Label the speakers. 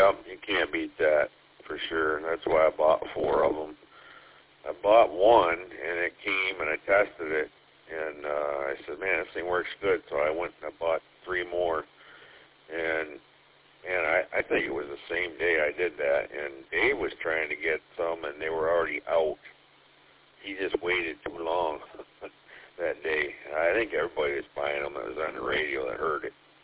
Speaker 1: Yeah, you can't beat that for sure. That's why I bought 4 of them. I bought one, and it came, and I tested it, and I said, man, this thing works good. So I went and I bought 3 more, and I think it was the same day I did that, and Dave was trying to get some, and they were already out. He just waited too long that day. I think everybody was buying them that was on the radio that heard it.